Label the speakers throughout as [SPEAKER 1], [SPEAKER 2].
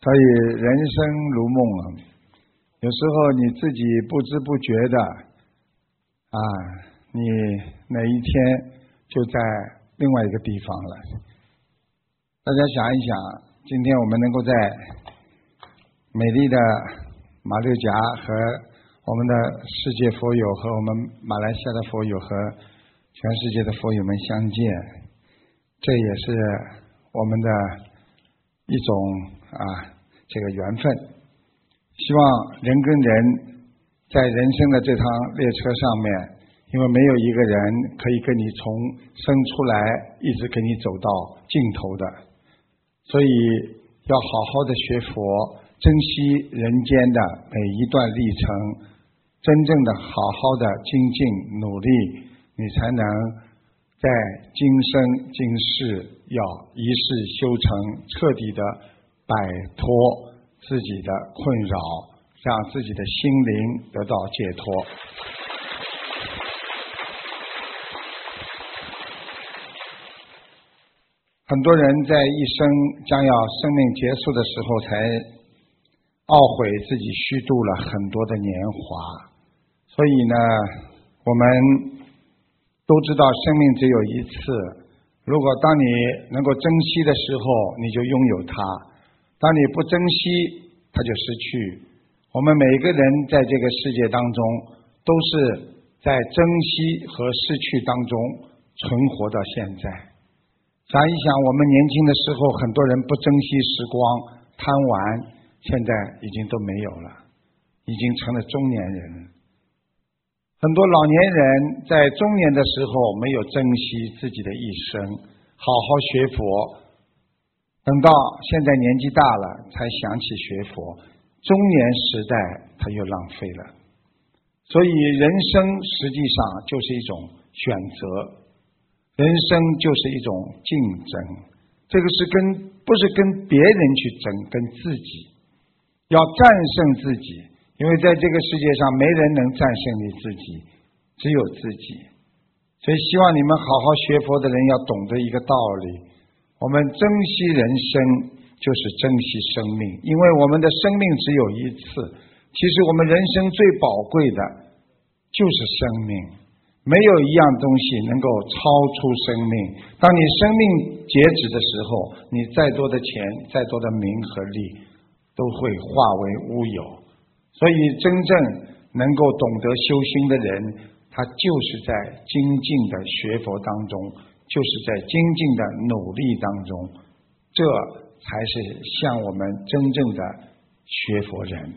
[SPEAKER 1] 所以人生如梦啊，有时候你自己不知不觉的你哪一天就在另外一个地方了。大家想一想，今天我们能够在美丽的马六甲和我们的世界佛友和我们马来西亚的佛友和全世界的佛友们相见，这也是我们的一种这个缘分。希望人跟人在人生的这趟列车上面，因为没有一个人可以跟你从生出来一直跟你走到尽头的，所以要好好的学佛，珍惜人间的每一段历程，真正的好好的精进努力，你才能在今生今世要一世修成，彻底的摆脱自己的困扰，让自己的心灵得到解脱。很多人在一生将要生命结束的时候才懊悔自己虚度了很多的年华，所以呢，我们都知道生命只有一次，如果当你能够珍惜的时候，你就拥有它，当你不珍惜，它就失去。我们每个人在这个世界当中都是在珍惜和失去当中存活到现在。想一想，我们年轻的时候，很多人不珍惜时光，贪玩，现在已经都没有了，已经成了中年人。很多老年人在中年的时候没有珍惜自己的一生，好好学佛，等到现在年纪大了才想起学佛，中年时代他又浪费了。所以人生实际上就是一种选择，人生就是一种竞争，这个是不是跟别人去争，跟自己，要战胜自己，因为在这个世界上没人能战胜你自己，只有自己。所以希望你们好好学佛的人要懂得一个道理，我们珍惜人生就是珍惜生命，因为我们的生命只有一次。其实我们人生最宝贵的就是生命，没有一样东西能够超出生命。当你生命截止的时候，你再多的钱，再多的名和利都会化为乌有。所以真正能够懂得修心的人，他就是在精进的学佛当中，就是在精进的努力当中，这才是像我们真正的学佛人。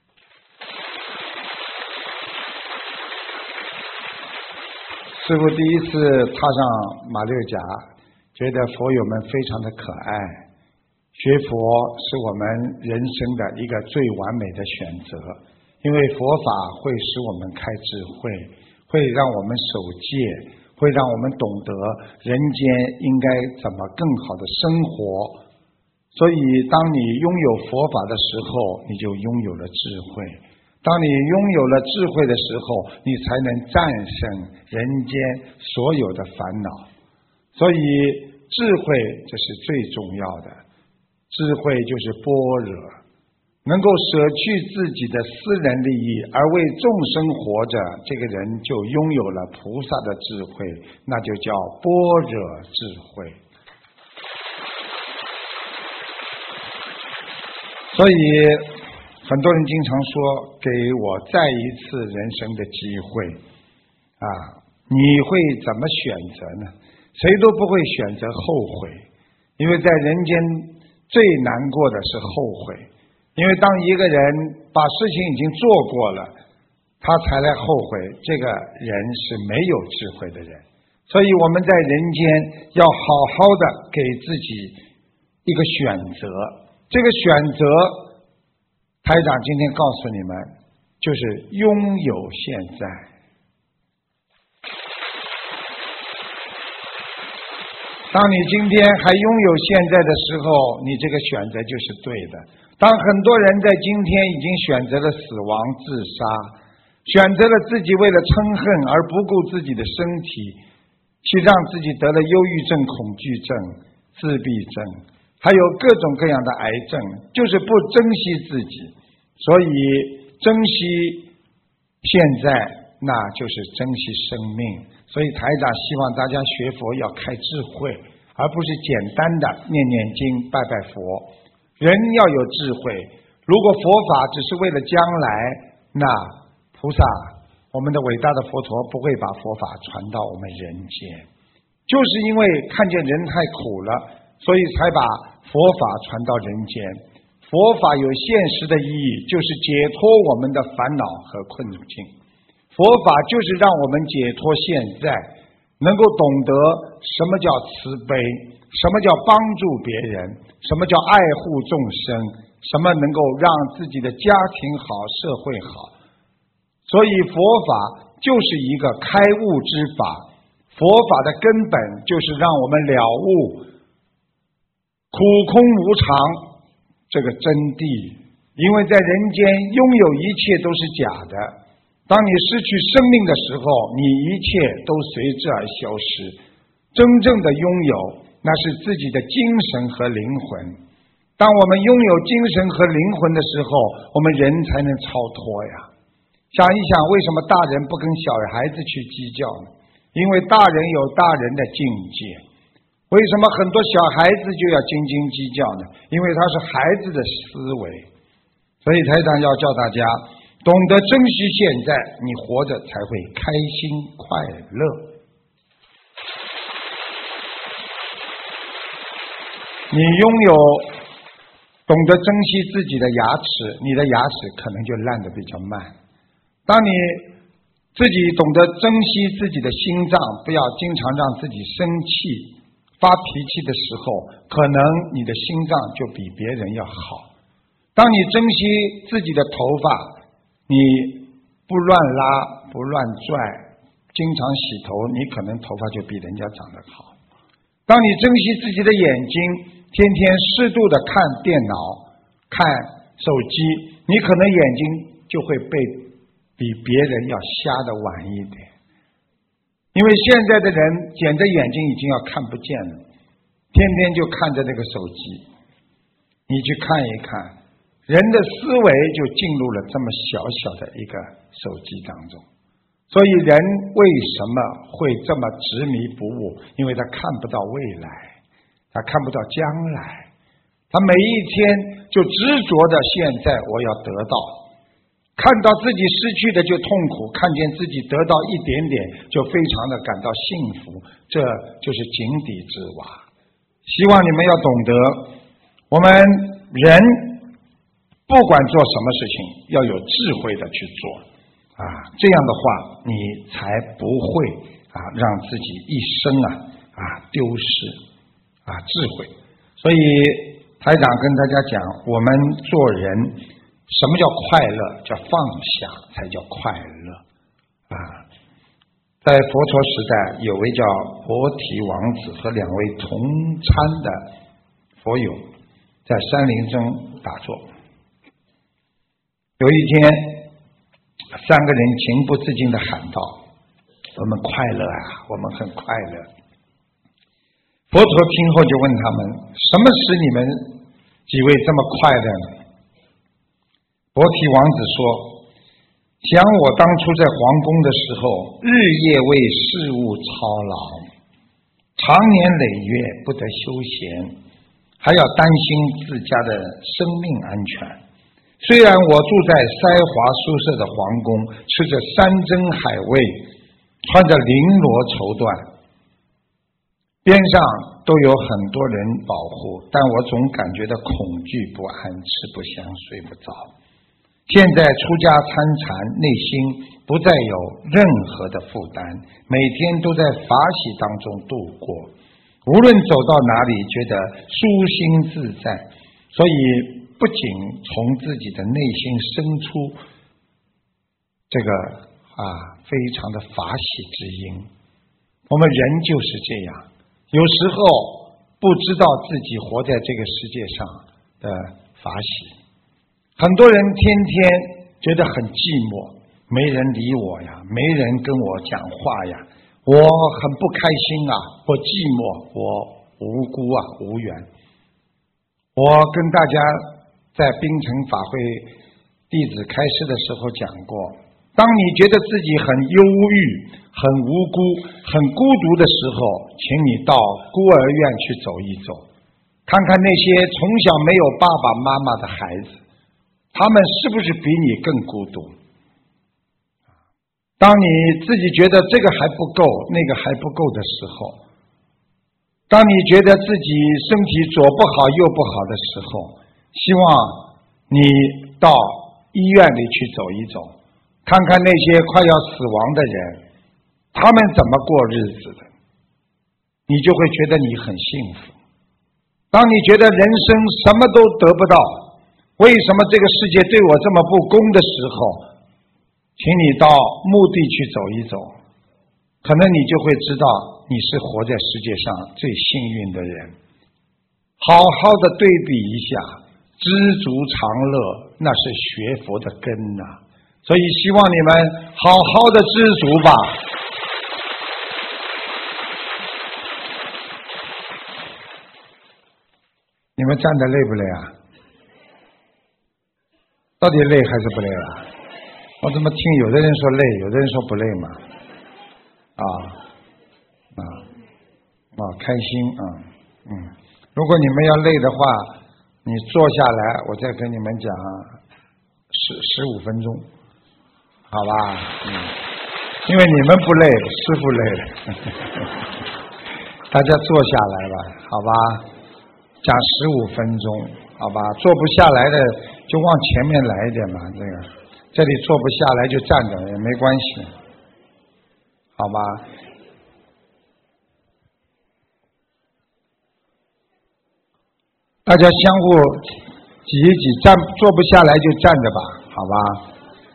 [SPEAKER 1] 师父第一次踏上马六甲，觉得佛友们非常的可爱。学佛是我们人生的一个最完美的选择，因为佛法会使我们开智慧，会让我们守戒，会让我们懂得人间应该怎么更好的生活。所以当你拥有佛法的时候，你就拥有了智慧，当你拥有了智慧的时候，你才能战胜人间所有的烦恼。所以智慧这是最重要的，智慧就是般若，能够舍去自己的私人利益而为众生活着，这个人就拥有了菩萨的智慧，那就叫般若智慧。所以很多人经常说，给我再一次人生的机会你会怎么选择呢？谁都不会选择后悔，因为在人间最难过的是后悔，因为当一个人把事情已经做过了，他才来后悔，这个人是没有智慧的人。所以我们在人间要好好的给自己一个选择，这个选择台长今天告诉你们，就是拥有现在。当你今天还拥有现在的时候，你这个选择就是对的。当很多人在今天已经选择了死亡自杀，选择了自己为了嗔恨而不顾自己的身体，去让自己得了忧郁症、恐惧症、自闭症， 还有各种各样的癌症，就是不珍惜自己。所以珍惜现在，那就是珍惜生命。所以台长希望大家学佛要开智慧，而不是简单的念念经拜拜佛。人要有智慧，如果佛法只是为了将来，那菩萨，我们的伟大的佛陀不会把佛法传到我们人间。就是因为看见人太苦了，所以才把佛法传到人间。佛法有现实的意义，就是解脱我们的烦恼和困境。佛法就是让我们解脱现在，能够懂得什么叫慈悲，什么叫帮助别人，什么叫爱护众生，什么能够让自己的家庭好，社会好。所以佛法就是一个开悟之法，佛法的根本就是让我们了悟苦空无常这个真谛。因为在人间拥有一切都是假的，当你失去生命的时候，你一切都随之而消失。真正的拥有，那是自己的精神和灵魂。当我们拥有精神和灵魂的时候，我们人才能超脱呀。想一想，为什么大人不跟小孩子去计较呢？因为大人有大人的境界。为什么很多小孩子就要斤斤计较呢？因为他是孩子的思维。所以台长要教大家懂得珍惜现在，你活着才会开心快乐。你拥有懂得珍惜自己的牙齿，你的牙齿可能就烂得比较慢。当你自己懂得珍惜自己的心脏，不要经常让自己生气发脾气的时候，可能你的心脏就比别人要好。当你珍惜自己的头发，你不乱拉不乱拽，经常洗头，你可能头发就比人家长得好。当你珍惜自己的眼睛，天天适度的看电脑看手机，你可能眼睛就会比别人要瞎得晚一点。因为现在的人茧着眼睛已经要看不见了，天天就看着那个手机。你去看一看，人的思维就进入了这么小小的一个手机当中。所以人为什么会这么执迷不悟？因为他看不到未来，他看不到将来，他每一天就执着的现在我要得到，看到自己失去的就痛苦，看见自己得到一点点就非常的感到幸福，这就是井底之蛙。希望你们要懂得，我们人不管做什么事情要有智慧的去做这样的话你才不会让自己一生丢失智慧。所以台长跟大家讲，我们做人什么叫快乐？叫放下才叫快乐在佛陀时代，有位叫菩提王子和两位同参的佛友在山林中打坐。有一天，三个人情不自禁地喊道：我们快乐我们很快乐。佛陀听后就问他们，什么使你们几位这么快乐呢？菩提王子说，想我当初在皇宫的时候，日夜为事务操劳，常年累月不得休闲，还要担心自家的生命安全。虽然我住在奢华舒适的皇宫，吃着山珍海味，穿着绫罗绸缎，边上都有很多人保护，但我总感觉到恐惧不安，吃不香睡不着。现在出家参禅，内心不再有任何的负担，每天都在法喜当中度过，无论走到哪里觉得舒心自在。所以不仅从自己的内心生出这个非常的法喜之音。我们人就是这样，有时候不知道自己活在这个世界上的法喜。很多人天天觉得很寂寞，没人理我呀，没人跟我讲话呀，我很不开心我寂寞，我无辜无缘。 我跟大家在槟城法会弟子开示的时候讲过，当你觉得自己很忧郁、很无辜、很孤独的时候，请你到孤儿院去走一走，看看那些从小没有爸爸妈妈的孩子，他们是不是比你更孤独？当你自己觉得这个还不够，那个还不够的时候，当你觉得自己身体左不好右不好的时候，希望你到医院里去走一走，看看那些快要死亡的人，他们怎么过日子的，你就会觉得你很幸福。当你觉得人生什么都得不到，为什么这个世界对我这么不公的时候，请你到墓地去走一走，可能你就会知道你是活在世界上最幸运的人。好好的对比一下，知足常乐，那是学佛的根呐。所以希望你们好好的知足吧。你们站着累不累啊？到底累还是不累啊？我怎么听有的人说累，有的人说不累嘛？开心啊，如果你们要累的话，你坐下来，我再跟你们讲15分钟，好吧？因为你们不累，师父累了，大家坐下来吧，好吧？讲15分钟，好吧？坐不下来的就往前面来一点嘛，这里坐不下来就站着也没关系，好吧？大家相互挤一挤，坐不下来就站着吧，好吧？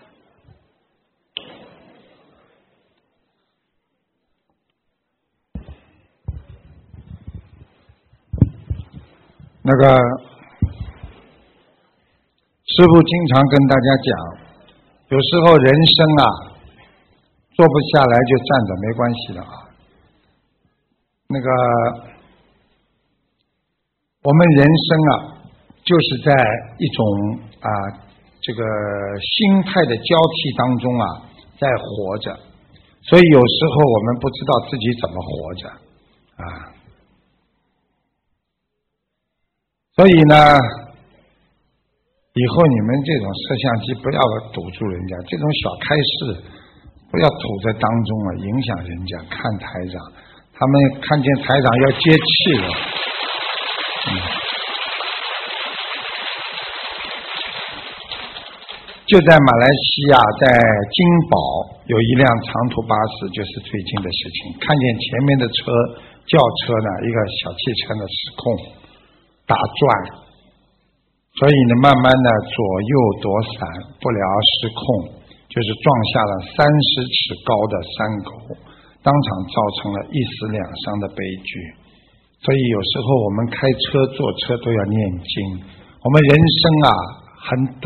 [SPEAKER 1] 那个师父经常跟大家讲，有时候人生啊，坐不下来就站着没关系的啊。那个我们人生啊，就是在一种这个心态的交替当中啊，在活着，所以有时候我们不知道自己怎么活着啊。所以呢，以后你们这种摄像机不要堵住人家，这种小开示不要堵在当中啊，影响人家看台长，他们看见台长要接气了。就在马来西亚，在金宝有一辆长途巴士，就是最近的事情，看见前面的轿车呢，一个小汽车呢失控打转，所以呢慢慢的左右躲闪不了失控，就是撞下了30尺高的山沟，当场造成了1死2伤的悲剧。所以有时候我们开车坐车都要念经，我们人生啊很短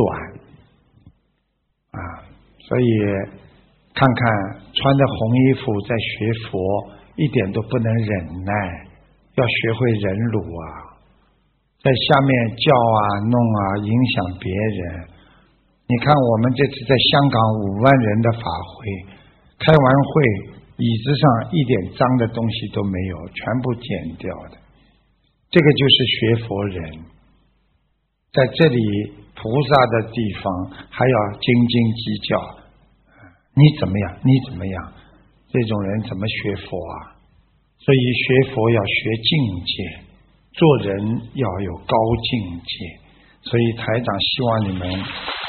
[SPEAKER 1] 所以看看穿着红衣服在学佛，一点都不能忍耐，要学会忍辱在下面叫弄影响别人。你看我们这次在香港5万人的法会，开完会椅子上一点脏的东西都没有，全部剪掉的，这个就是学佛人。在这里菩萨的地方还要斤斤计较，你怎么样你怎么样，这种人怎么学佛啊？所以学佛要学境界，做人要有高境界。所以台长希望你们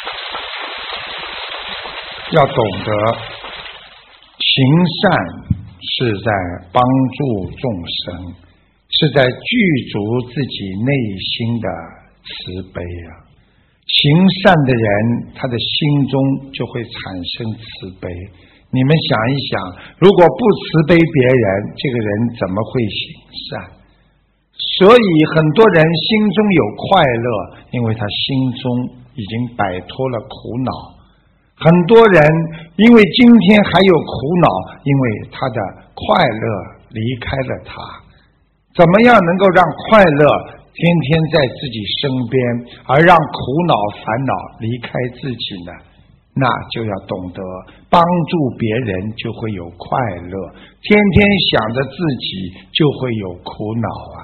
[SPEAKER 1] 要懂得行善是在帮助众生，是在具足自己内心的慈悲行善的人，他的心中就会产生慈悲。你们想一想，如果不慈悲别人，这个人怎么会行善？所以很多人心中有快乐，因为他心中已经摆脱了苦恼。很多人因为今天还有苦恼，因为他的快乐离开了他。怎么样能够让快乐天天在自己身边，而让苦恼烦恼离开自己呢，那就要懂得帮助别人就会有快乐，天天想着自己就会有苦恼啊。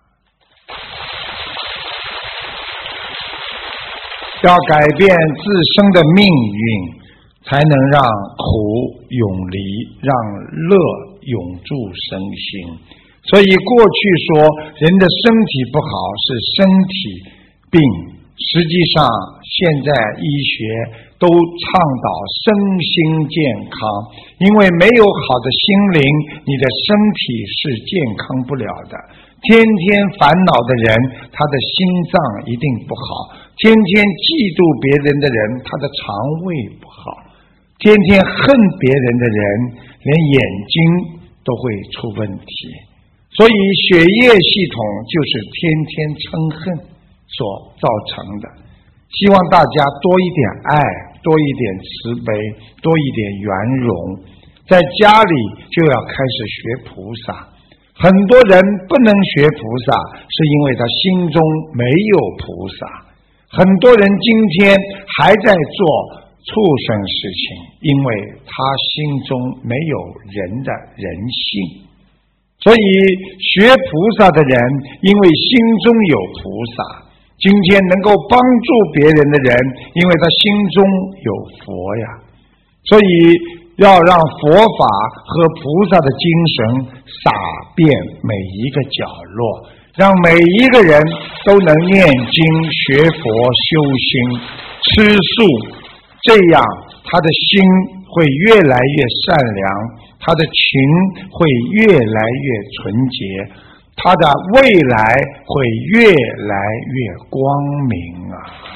[SPEAKER 1] 要改变自身的命运，才能让苦永离，让乐永驻身心。所以过去说人的身体不好是身体病，实际上现在医学都倡导身心健康，因为没有好的心灵，你的身体是健康不了的。天天烦恼的人，他的心脏一定不好，天天嫉妒别人的人，他的肠胃不好，天天恨别人的人，连眼睛都会出问题。所以血液系统就是天天嗔恨所造成的。希望大家多一点爱，多一点慈悲，多一点圆融。在家里就要开始学菩萨。很多人不能学菩萨，是因为他心中没有菩萨。很多人今天还在做畜生事情，因为他心中没有人的人性。所以学菩萨的人，因为心中有菩萨，今天能够帮助别人的人，因为他心中有佛呀。所以要让佛法和菩萨的精神洒遍每一个角落，让每一个人都能念经学佛修心吃素，这样他的心会越来越善良，他的情会越来越纯洁，他的未来会越来越光明啊！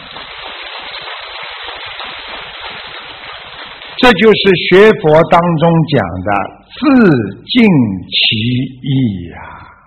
[SPEAKER 1] 这就是学佛当中讲的自尽其意呀。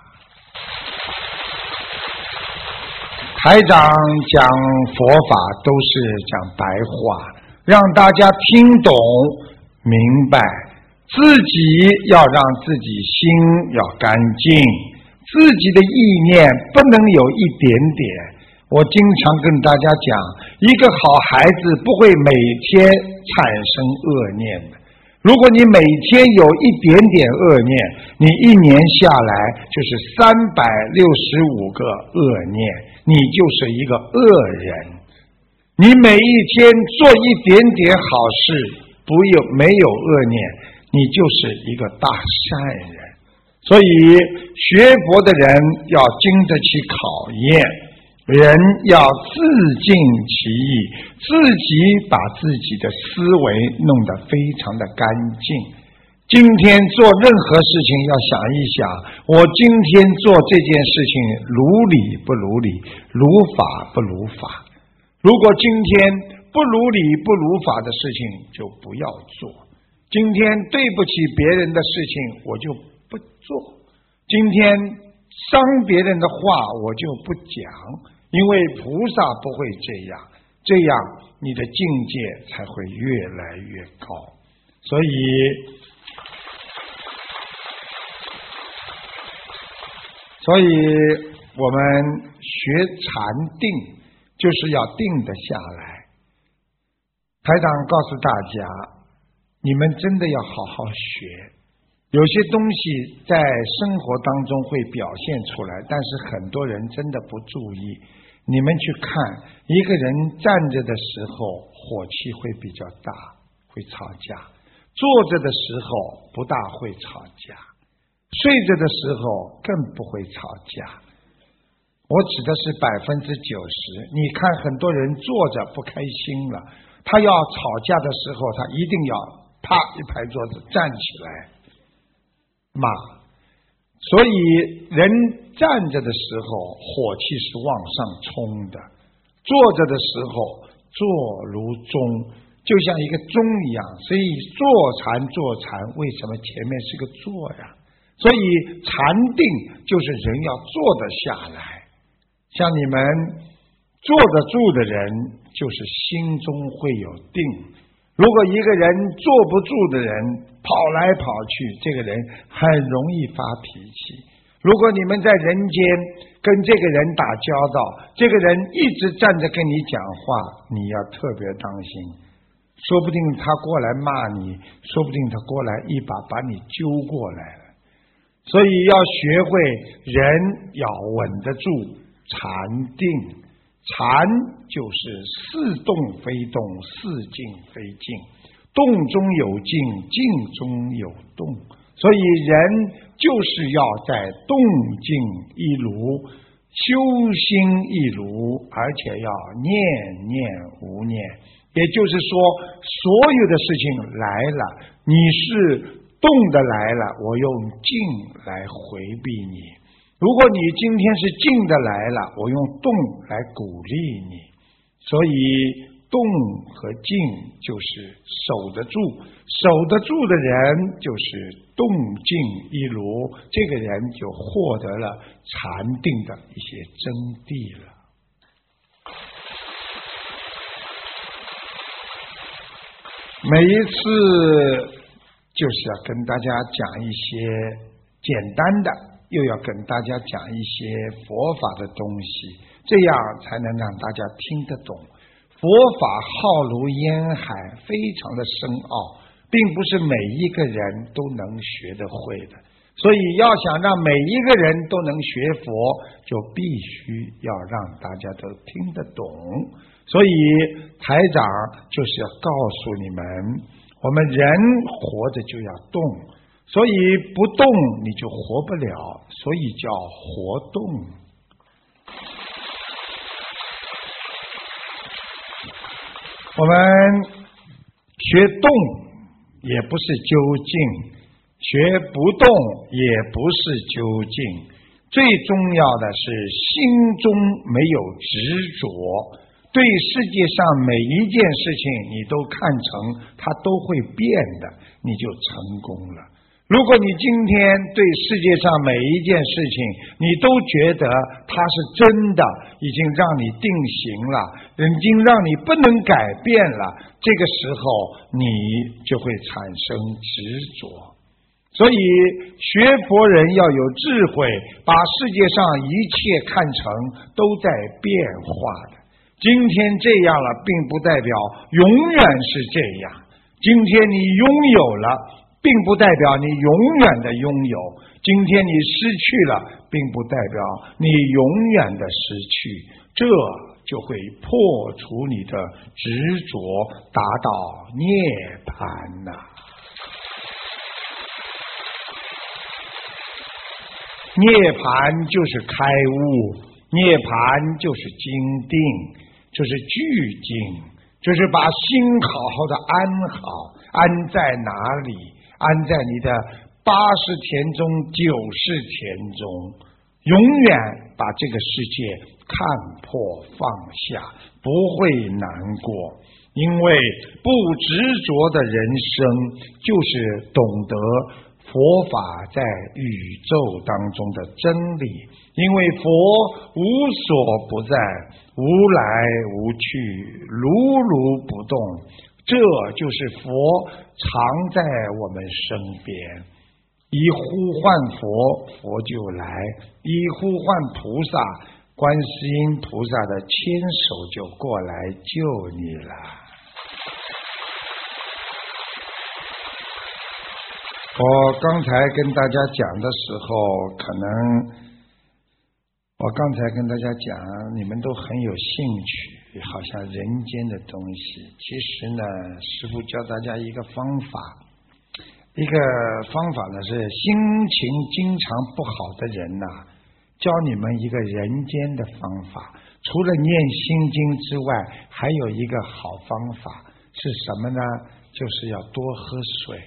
[SPEAKER 1] 台长讲佛法都是讲白话，让大家听懂明白，自己要让自己心要干净，自己的意念不能有一点点。我经常跟大家讲，一个好孩子不会每天产生恶念的。如果你每天有一点点恶念，你一年下来就是365个恶念，你就是一个恶人。你每一天做一点点好事，没有恶念，你就是一个大善人。所以学佛的人要经得起考验，人要自尽其意，自己把自己的思维弄得非常的干净。今天做任何事情要想一想，我今天做这件事情如理不如理，如法不如法。如果今天不如理不如法的事情就不要做，今天对不起别人的事情我就不做，今天伤别人的话我就不讲，因为菩萨不会这样，这样你的境界才会越来越高。所以我们学禅定就是要定得下来。台长告诉大家，你们真的要好好学。有些东西在生活当中会表现出来，但是很多人真的不注意。你们去看，一个人站着的时候火气会比较大，会吵架；坐着的时候不大会吵架，睡着的时候更不会吵架。我指的是90%。你看很多人坐着不开心了，他要吵架的时候，他一定要啪一拍桌子站起来骂。所以人站着的时候火气是往上冲的，坐着的时候坐如钟，就像一个钟一样。所以坐禅为什么前面是个坐呀？所以禅定就是人要坐得下来。像你们坐得住的人，就是心中会有定。如果一个人坐不住的人跑来跑去，这个人很容易发脾气。 如果你们在人间跟这个人打交道，这个人一直站着跟你讲话，你要特别当心，说不定他过来骂你，说不定他过来一把把你揪过来了。所以要学会人要稳得住禅定，禅就是似动非动，似静非静，动中有静，静中有动。所以人就是要在动静一炉，修心一炉，而且要念念无念。也就是说，所有的事情来了，你是动的来了，我用静来回避你；如果你今天是静的来了，我用动来鼓励你。所以动和静就是守得住，守得住的人就是动静一炉，这个人就获得了禅定的一些真谛了。每一次就是要跟大家讲一些简单的，又要跟大家讲一些佛法的东西，这样才能让大家听得懂。佛法浩如烟海，非常的深奥，并不是每一个人都能学得会的。所以要想让每一个人都能学佛，就必须要让大家都听得懂。所以台长就是要告诉你们，我们人活着就要动，所以不动你就活不了，所以叫活动。我们学动也不是究竟，学不动也不是究竟，最重要的是心中没有执着，对世界上每一件事情你都看成它都会变的，你就成功了。如果你今天对世界上每一件事情你都觉得它是真的，已经让你定型了，已经让你不能改变了，这个时候你就会产生执着。所以学佛人要有智慧，把世界上一切看成都在变化的。今天这样了，并不代表永远是这样。今天你拥有了，并不代表你永远的拥有。今天你失去了，并不代表你永远的失去。这就会破除你的执着，达到涅槃呐。涅槃就是开悟，涅槃就是精定，就是聚精，就是把心好好的安好。安在哪里？安在你的80田中90田中，永远把这个世界看破放下，不会难过。因为不执着的人生，就是懂得佛法在宇宙当中的真理。因为佛无所不在，无来无去，如如不动，这就是佛常在我们身边。一呼唤佛，佛就来；一呼唤菩萨，观世音菩萨的牵手就过来救你了。我刚才跟大家讲的时候，可能我刚才跟大家讲，你们都很有兴趣，好像人间的东西。其实呢，师父教大家一个方法，一个方法呢是心情经常不好的人呐，教你们一个人间的方法。除了念心经之外，还有一个好方法是什么呢？就是要多喝水。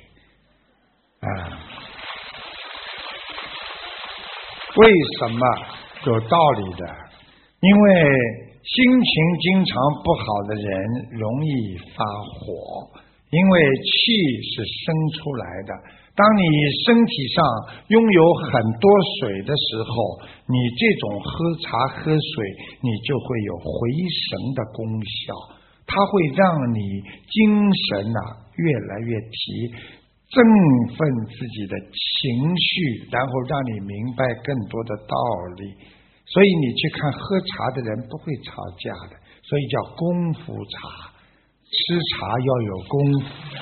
[SPEAKER 1] 为什么？有道理的。因为心情经常不好的人容易发火，因为气是生出来的。当你身体上拥有很多水的时候，你这种喝茶喝水，你就会有回神的功效，它会让你精神越来越提。 振奋自己的情绪，然后让你明白更多的道理。所以你去看喝茶的人不会吵架的，所以叫功夫茶。吃茶要有功夫啊。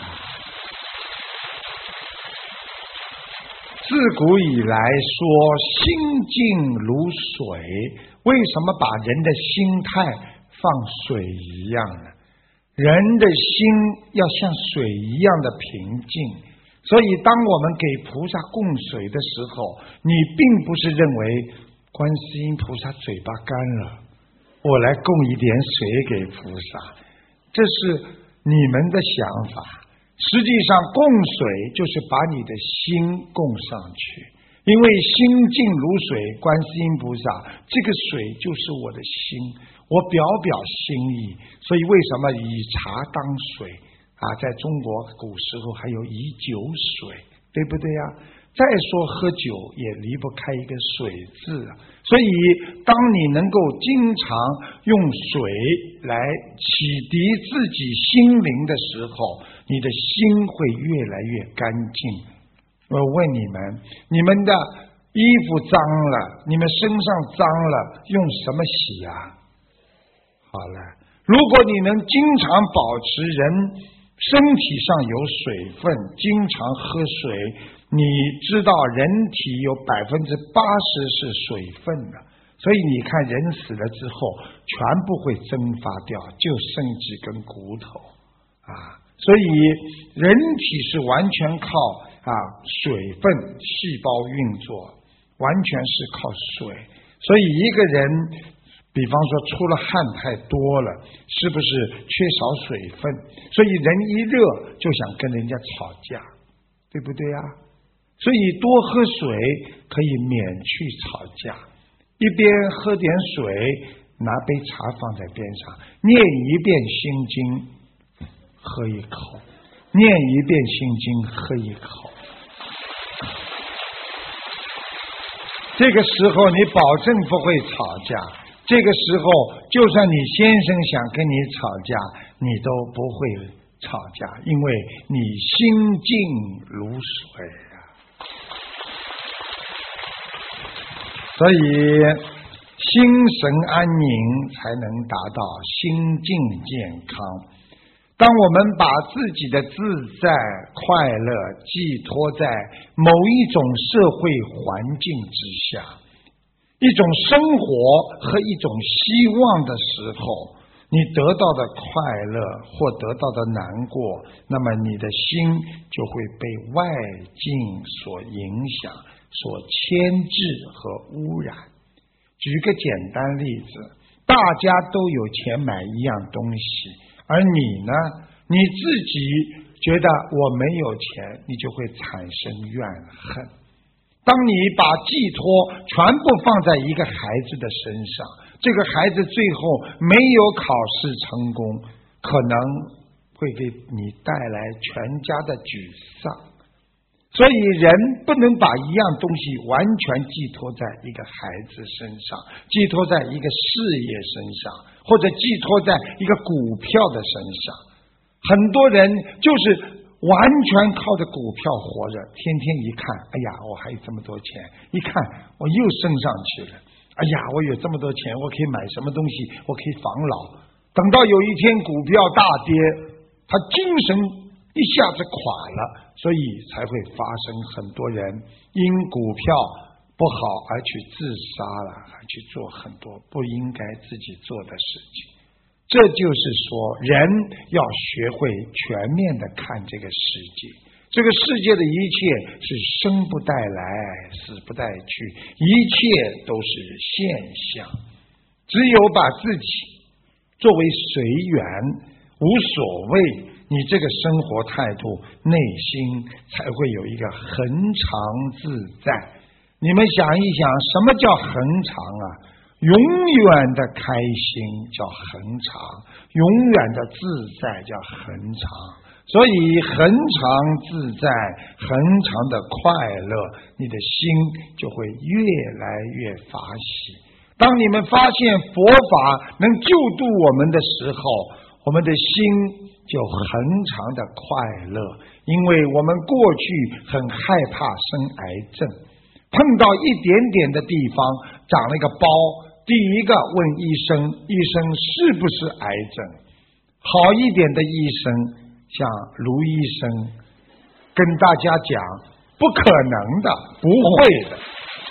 [SPEAKER 1] 自古以来说心静如水，为什么把人的心态放水一样呢？人的心要像水一样的平静，所以当我们给菩萨供水的时候，你并不是认为观世音菩萨嘴巴干了，我来供一点水给菩萨，这是你们的想法。实际上供水就是把你的心供上去，因为心静如水，观世音菩萨这个水就是我的心，我表心意。所以为什么以茶当水啊？在中国古时候还有以酒水，对不对呀？再说喝酒也离不开一个水字啊。所以当你能够经常用水来启迪自己心灵的时候，你的心会越来越干净。我问你们，你们的衣服脏了，你们身上脏了，用什么洗啊？好了，如果你能经常保持人身体上有水分，经常喝水，你知道人体有80%是水分的，所以你看人死了之后全部会蒸发掉，就剩几根骨头啊。所以人体是完全靠水分细胞运作，完全是靠水。所以一个人比方说出了汗太多了，是不是缺少水分？所以人一热就想跟人家吵架，对不对呀？所以多喝水可以免去吵架，一边喝点水，拿杯茶放在边上，念一遍心经，喝一口，念一遍心经，喝一口。这个时候你保证不会吵架。这个时候就算你先生想跟你吵架，你都不会吵架，因为你心静如水啊。所以心神安宁才能达到心境健康。当我们把自己的自在快乐寄托在某一种社会环境之下，一种生活和一种希望的时候，你得到的快乐或得到的难过，那么你的心就会被外境所影响，所牵制和污染。举个简单例子，大家都有钱买一样东西，而你呢，你自己觉得我没有钱，你就会产生怨恨。当你把寄托全部放在一个孩子的身上，这个孩子最后没有考试成功，可能会给你带来全家的沮丧。所以人不能把一样东西完全寄托在一个孩子身上，寄托在一个事业身上，或者寄托在一个股票的身上。很多人就是完全靠着股票活着，天天一看，哎呀，我还有这么多钱，一看我又升上去了，哎呀，我有这么多钱，我可以买什么东西，我可以防老。等到有一天股票大跌，他精神一下子垮了，所以才会发生很多人因股票不好而去自杀了，而去做很多不应该自己做的事情。这就是说，人要学会全面的看这个世界。这个世界的一切是生不带来，死不带去，一切都是现象。只有把自己作为随缘，无所谓，你这个生活态度，内心才会有一个恒常自在。你们想一想，什么叫恒常啊？永远的开心叫恒常，永远的自在叫恒常。所以恒常自在，恒常的快乐，你的心就会越来越法喜。当你们发现佛法能救度我们的时候， 我们的心就恒常的快乐，因为我们过去很害怕生癌症，碰到一点点的地方长了一个包，第一个问医生，医生是不是癌症？好一点的医生，像卢医生，跟大家讲不可能的，不会的。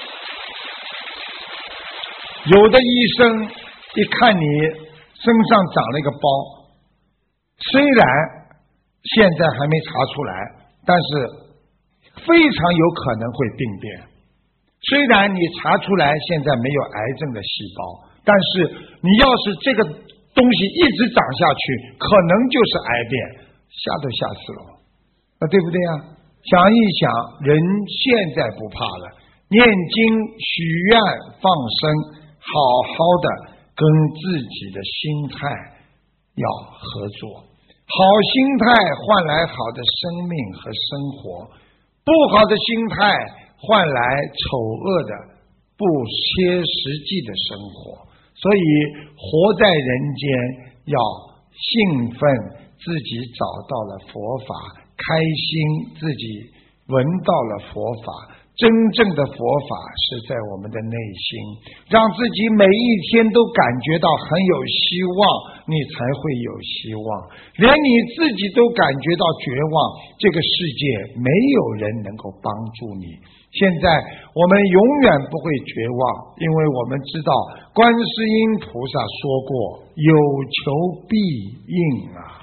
[SPEAKER 1] 有的医生一看你身上长了一个包，虽然现在还没查出来，但是非常有可能会病变。虽然你查出来现在没有癌症的细胞，但是你要是这个东西一直长下去，可能就是癌变，吓都吓死了，对不对啊？想一想，人现在不怕了，念经许愿放生，好好的跟自己的心态要合作，好心态换来好的生命和生活，不好的心态换来丑恶的不切实际的生活。所以活在人间要兴奋，自己找到了佛法，开心自己闻到了佛法，真正的佛法是在我们的内心，让自己每一天都感觉到很有希望，你才会有希望。连你自己都感觉到绝望，这个世界没有人能够帮助你。现在我们永远不会绝望，因为我们知道观世音菩萨说过，有求必应啊。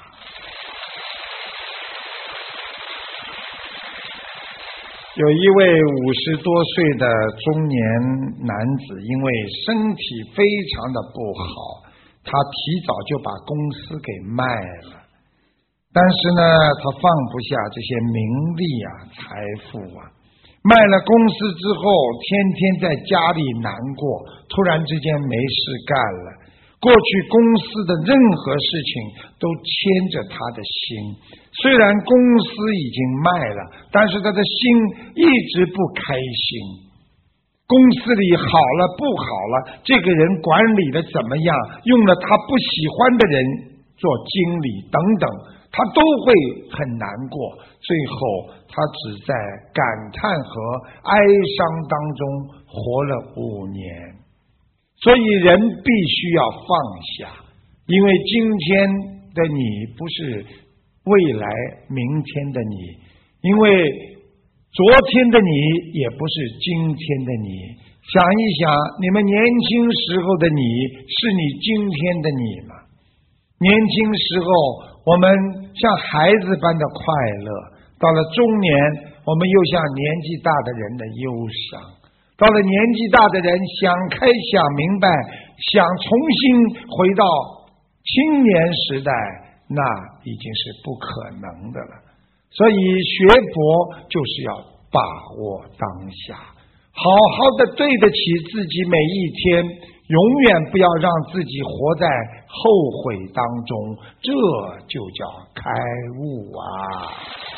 [SPEAKER 1] 有一位50多岁的中年男子，因为身体非常的不好，他提早就把公司给卖了。但是呢，他放不下这些名利啊、财富啊。卖了公司之后，天天在家里难过，突然之间没事干了。过去公司的任何事情都牵着他的心，虽然公司已经卖了，但是他的心一直不开心。公司里好了不好了，这个人管理的怎么样，用了他不喜欢的人做经理等等，他都会很难过。最后他只在感叹和哀伤当中活了5年。所以人必须要放下，因为今天的你不是未来明天的你，因为昨天的你也不是今天的你。想一想，你们年轻时候的你是你今天的你吗？年轻时候我们像孩子般的快乐，到了中年我们又像年纪大的人的忧伤，到了年纪大的人想开想明白，想重新回到青年时代，那已经是不可能的了。所以学佛就是要把握当下，好好的对得起自己每一天，永远不要让自己活在后悔当中，这就叫开悟啊。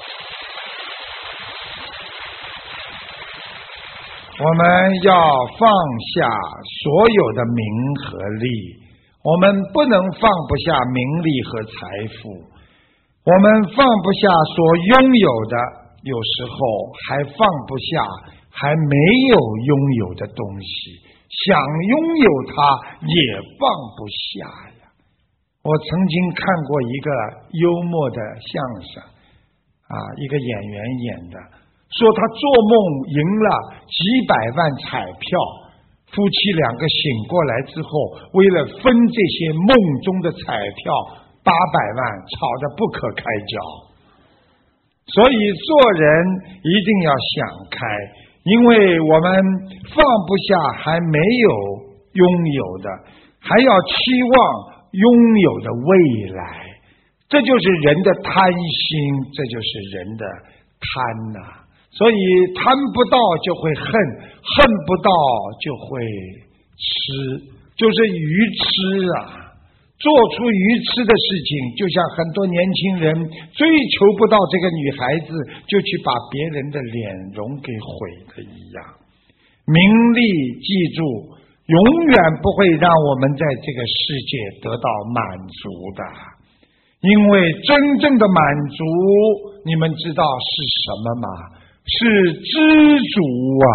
[SPEAKER 1] 我们要放下所有的名和利，我们不能放不下名利和财富，我们放不下所拥有的，有时候还放不下还没有拥有的东西，想拥有它也放不下呀。我曾经看过一个幽默的相声一个演员演的，说他做梦赢了几百万彩票，夫妻2个醒过来之后，为了分这些梦中的彩票800万，吵得不可开交。所以做人一定要想开，因为我们放不下还没有拥有的，还要期望拥有的未来，这就是人的贪心，这就是人的贪呐。所以贪不到就会恨，恨不到就会吃，就是愚痴啊。做出愚痴的事情，就像很多年轻人追求不到这个女孩子，就去把别人的脸容给毁了一样。名利记住，永远不会让我们在这个世界得到满足的。 因为真正的满足，你们知道是什么吗？是知足啊！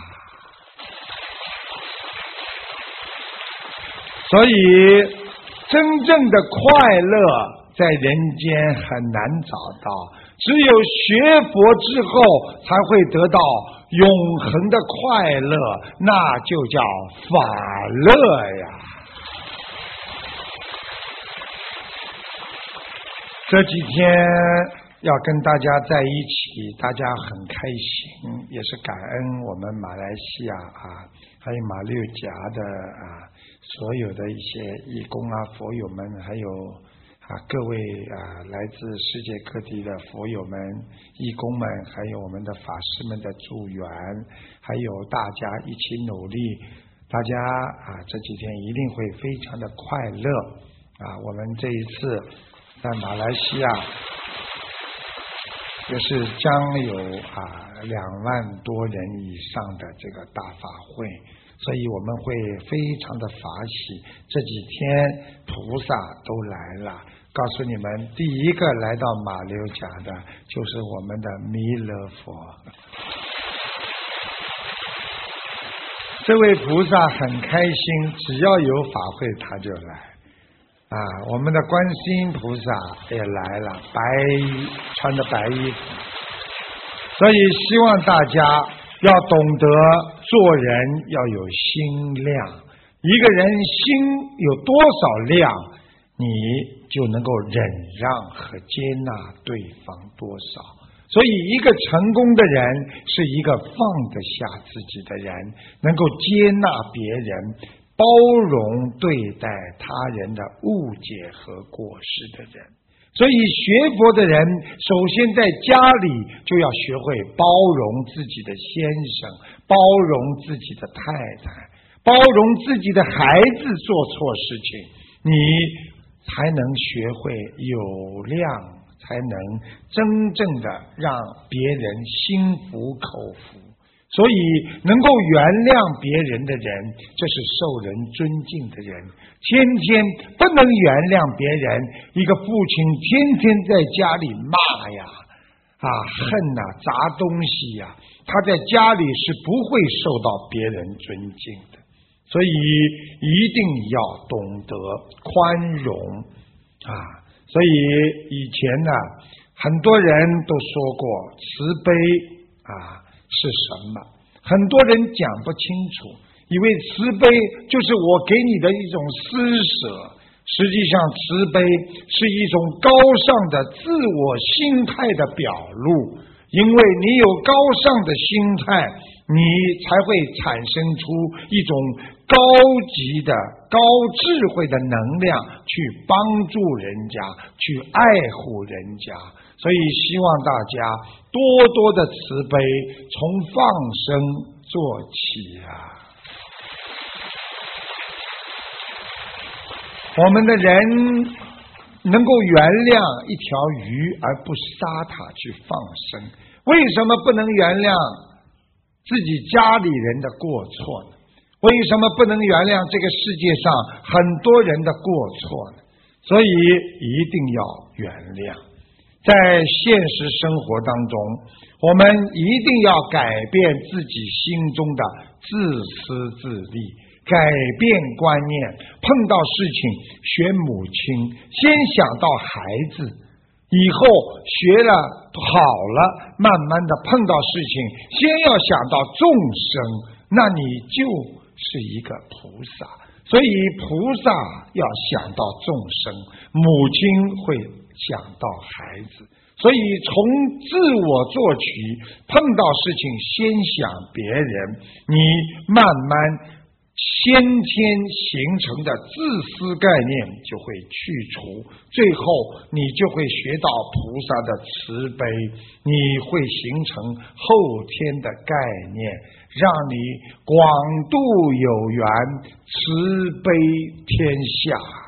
[SPEAKER 1] 所以真正的快乐在人间很难找到，只有学佛之后才会得到永恒的快乐，那就叫法乐呀。这几天要跟大家在一起，大家很开心，也是感恩我们马来西亚还有马六甲的所有的一些义工佛友们，还有各位来自世界各地的佛友们、义工们，还有我们的法师们的助缘，还有大家一起努力，大家这几天一定会非常的快乐我们这一次在马来西亚也是将有2万多人以上的这个大法会，所以我们会非常的法喜。这几天菩萨都来了，告诉你们，第一个来到马六甲的就是我们的弥勒佛。这位菩萨很开心，只要有法会他就来我们的观世音菩萨也来了，穿着白衣服，所以希望大家要懂得做人要有心量，一个人心有多少量，你就能够忍让和接纳对方多少。所以一个成功的人是一个放得下自己的人，能够接纳别人，包容对待他人的误解和过失的人。所以学佛的人首先在家里就要学会包容自己的先生，包容自己的太太，包容自己的孩子做错事情，你才能学会有量，才能真正的让别人心服口服。所以能够原谅别人的人，这是受人尊敬的人。天天不能原谅别人，一个父亲天天在家里骂恨砸东西他在家里是不会受到别人尊敬的。所以一定要懂得宽容所以以前很多人都说过慈悲是什么？很多人讲不清楚，以为慈悲就是我给你的一种施舍，实际上慈悲是一种高尚的自我心态的表露，因为你有高尚的心态，你才会产生出一种高级的高智慧的能量去帮助人家，去爱护人家。所以希望大家多多的慈悲，从放生做起我们的人能够原谅一条鱼而不杀它去放生，为什么不能原谅自己家里人的过错呢？为什么不能原谅这个世界上很多人的过错呢？所以一定要原谅。在现实生活当中，我们一定要改变自己心中的自私自利，改变观念，碰到事情学母亲，先想到孩子，以后学了好了，慢慢的碰到事情先要想到众生，那你就是一个菩萨。所以菩萨要想到众生，母亲会想到孩子，所以从自我做起，碰到事情先想别人，你慢慢先天形成的自私概念就会去除，最后你就会学到菩萨的慈悲，你会形成后天的概念，让你广度有缘，慈悲天下。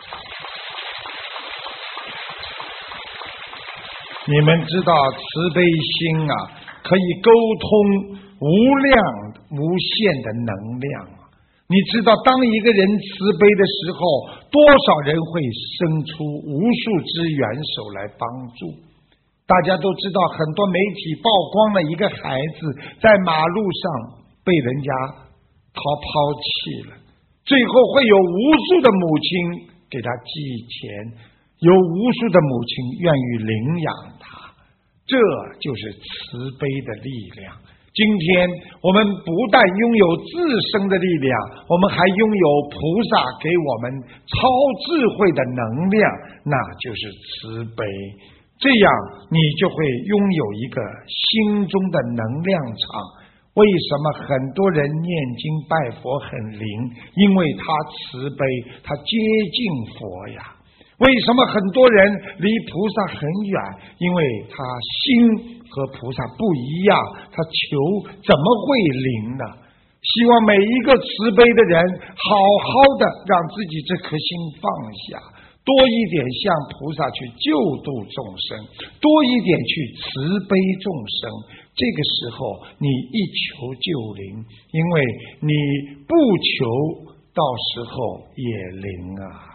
[SPEAKER 1] 你们知道慈悲心可以沟通无量无限的能量， 你知道当一个人慈悲的时候，多少人会生出无数只援手来帮助。大家都知道，很多媒体曝光了一个孩子在马路上被人家抛弃了，最后会有无数的母亲给他寄钱，有无数的母亲愿意领养他，这就是慈悲的力量。今天我们不但拥有自身的力量，我们还拥有菩萨给我们超智慧的能量，那就是慈悲。这样你就会拥有一个心中的能量场。为什么很多人念经拜佛很灵？因为他慈悲，他接近佛呀。为什么很多人离菩萨很远？因为他心和菩萨不一样，他求怎么会灵呢？希望每一个慈悲的人好好的让自己这颗心放下，多一点向菩萨去救度众生，多一点去慈悲众生。这个时候你一求就灵，因为你不求，到时候也灵啊。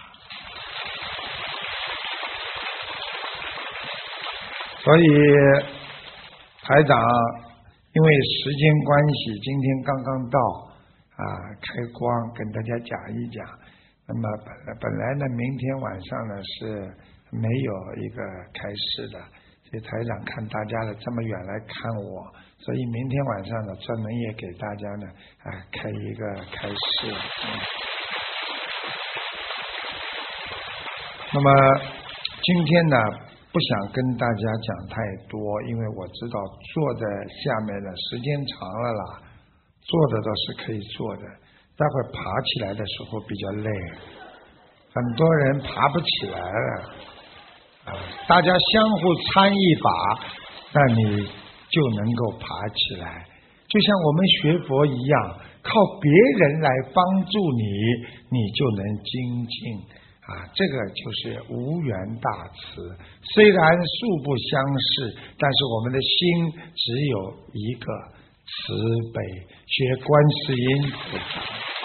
[SPEAKER 1] 所以台长因为时间关系，今天刚刚到开光跟大家讲一讲。那么本来呢，明天晚上呢是没有一个开示的，所以台长看大家的这么远来看我，所以明天晚上呢专门也给大家呢开一个开示。那么今天呢不想跟大家讲太多，因为我知道坐在下面的时间长了啦，坐的倒是可以坐的，待会儿爬起来的时候比较累，很多人爬不起来了大家相互参一把，那你就能够爬起来。就像我们学佛一样，靠别人来帮助你，你就能精进这个就是无缘大慈。虽然素不相识，但是我们的心只有一个慈悲，学观世音菩萨。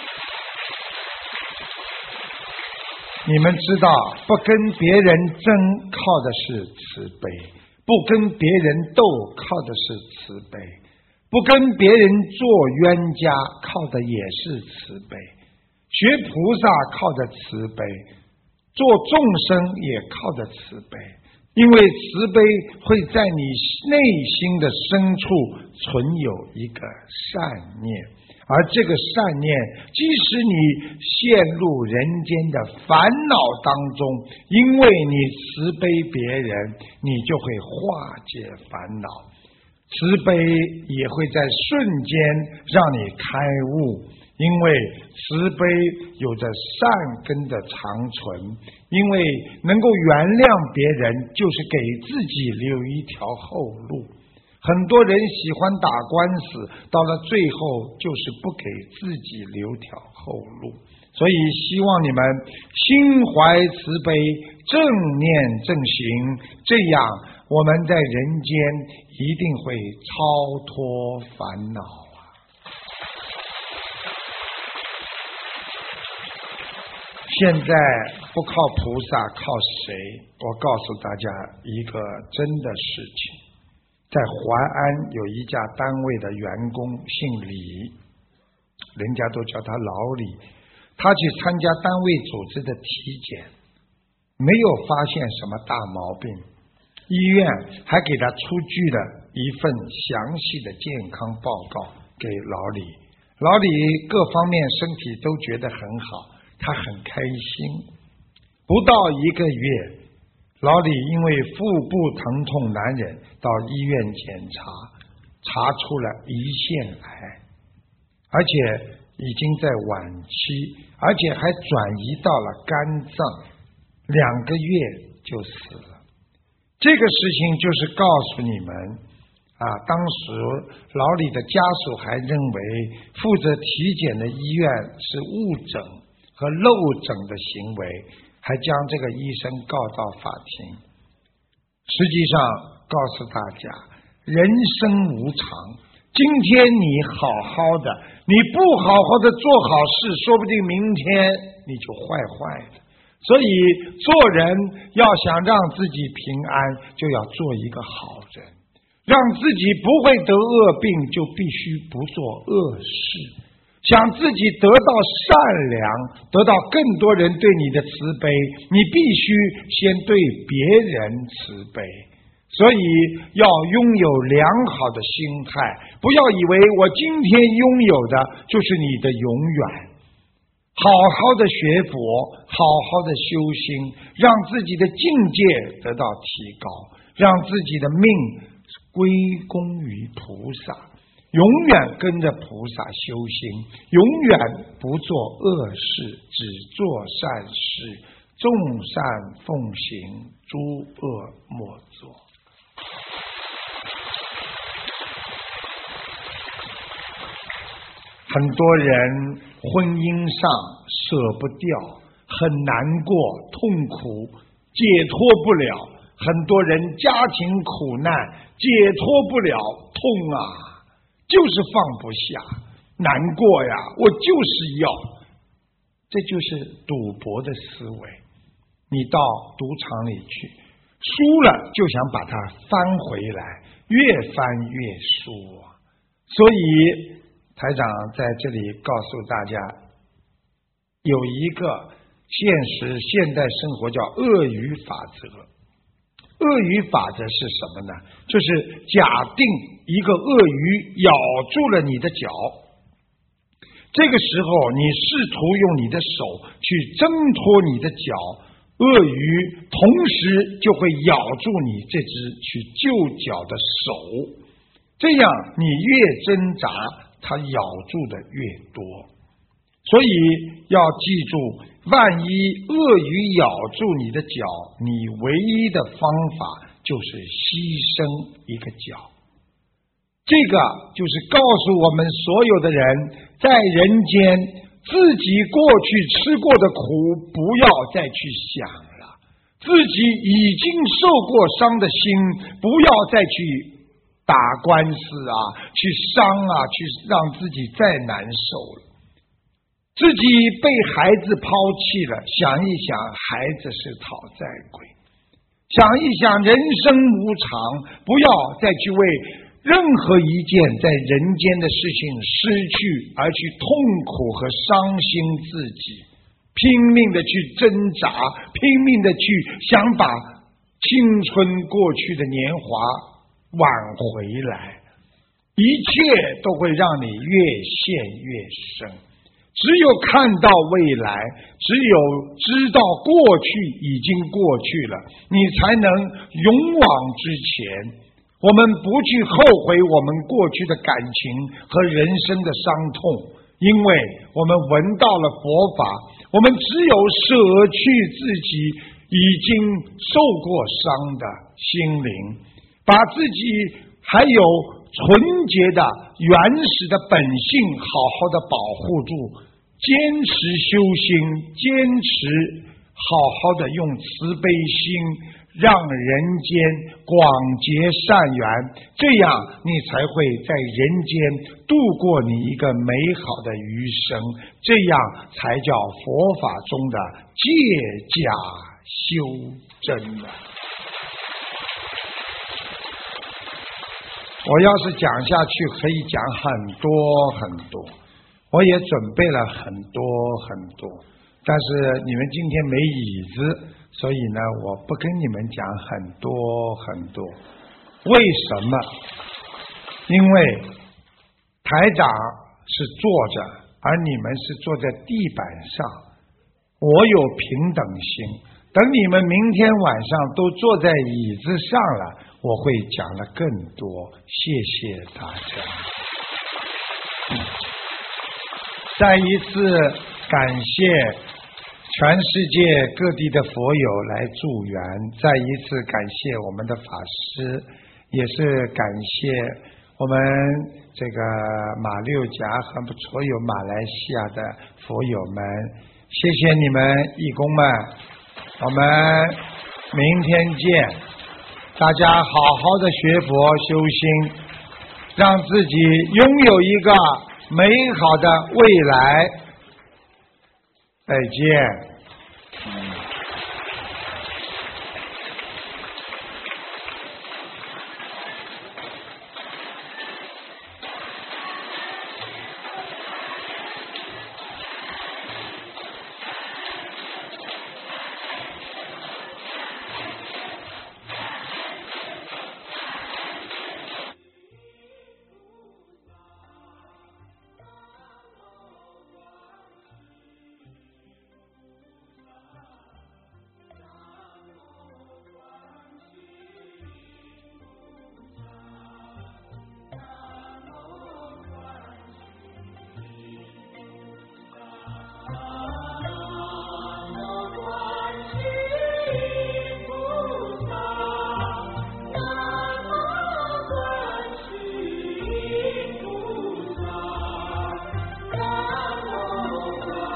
[SPEAKER 1] 你们知道，不跟别人争靠的是慈悲，不跟别人斗靠的是慈悲，不跟别人做冤家靠的也是慈悲。学菩萨靠着慈悲，做众生也靠着慈悲，因为慈悲会在你内心的深处存有一个善念，而这个善念即使你陷入人间的烦恼当中，因为你慈悲别人，你就会化解烦恼。慈悲也会在瞬间让你开悟，因为慈悲有着善根的长存，因为能够原谅别人，就是给自己留一条后路。很多人喜欢打官司，到了最后就是不给自己留条后路。所以希望你们心怀慈悲，正念正行，这样我们在人间一定会超脱烦恼现在不靠菩萨，靠谁？我告诉大家一个真的事情。在淮安有一家单位的员工姓李，人家都叫他老李。他去参加单位组织的体检，没有发现什么大毛病，医院还给他出具了一份详细的健康报告给老李。老李各方面身体都觉得很好，他很开心。不到一个月，老李因为腹部疼痛难忍，到医院检查，查出了胰腺癌，而且已经在晚期，而且还转移到了肝脏，2个月就死了。这个事情就是告诉你们当时老李的家属还认为负责体检的医院是误诊和漏诊的行为，还将这个医生告到法庭。实际上告诉大家，人生无常，今天你好好的， 你不好好的做好事，说不定明天你就坏的。所以做人要想让自己平安，就要做一个好人，让自己不会得恶病，就必须不做恶事。想自己得到善良，得到更多人对你的慈悲，你必须先对别人慈悲。所以要拥有良好的心态，不要以为我今天拥有的就是你的永远。好好的学佛，好好的修心，让自己的境界得到提高，让自己的命归功于菩萨，永远跟着菩萨修心，永远不做恶事，只做善事，众善奉行，诸恶莫作。很多人婚姻上舍不掉，很难过，痛苦，解脱不了。很多人家庭苦难，解脱不了，痛啊，就是放不下，难过呀，我就是要。这就是赌博的思维。你到赌场里去，输了就想把它翻回来，越翻越输啊。所以台长在这里告诉大家，有一个现代生活叫鳄鱼法则。鳄鱼法则是什么呢？就是假定一个鳄鱼咬住了你的脚，这个时候你试图用你的手去挣脱你的脚，鳄鱼同时就会咬住你这只去救脚的手，这样你越挣扎，它咬住的越多。所以要记住，万一鳄鱼咬住你的脚，你唯一的方法就是牺牲一个脚。这个就是告诉我们所有的人，在人间自己过去吃过的苦不要再去想了，自己已经受过伤的心不要再去打官司啊，去伤啊，去让自己再难受了。自己被孩子抛弃了，想一想，孩子是讨债鬼。想一想，人生无常，不要再去为任何一件在人间的事情失去而去痛苦和伤心自己，拼命的去挣扎，拼命的去想把青春过去的年华挽回来，一切都会让你越陷越深。只有看到未来，只有知道过去已经过去了，你才能勇往直前。我们不去后悔我们过去的感情和人生的伤痛，因为我们闻到了佛法，我们只有舍去自己已经受过伤的心灵，把自己还有纯洁的原始的本性好好的保护住，坚持修心，坚持好好的用慈悲心让人间广结善缘，这样你才会在人间度过你一个美好的余生，这样才叫佛法中的借假修真的。我要是讲下去可以讲很多很多，我也准备了很多很多，但是你们今天没椅子，所以呢我不跟你们讲很多很多。为什么？因为台长是坐着，而你们是坐在地板上，我有平等心，等你们明天晚上都坐在椅子上了，我会讲得更多。谢谢大家。再一次感谢全世界各地的佛友来助缘，再一次感谢我们的法师，也是感谢我们这个马六甲和所有马来西亚的佛友们，谢谢你们义工们，我们明天见。大家好好的学佛修心，让自己拥有一个美好的未来。再见。